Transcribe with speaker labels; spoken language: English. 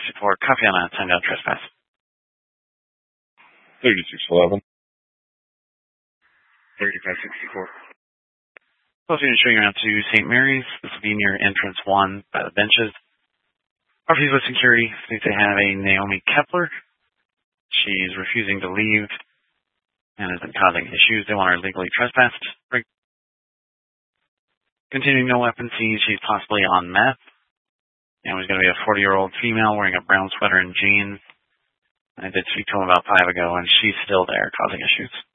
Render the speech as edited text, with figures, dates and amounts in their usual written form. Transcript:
Speaker 1: 3664, copy on a timed out trespass.
Speaker 2: 3611.
Speaker 3: 3564.
Speaker 1: Closing and showing around to St. Mary's. This will be near entrance 1 by the benches. Properties with security. Think they have a Naomi Kepler. She's refusing to leave and has been causing issues. They want her legally trespassed. Continuing no weapon seized. She's possibly on meth. And it was going to be a 40-year-old female wearing a brown sweater and jeans. I did speak to him about 5 ago, and she's still there causing issues.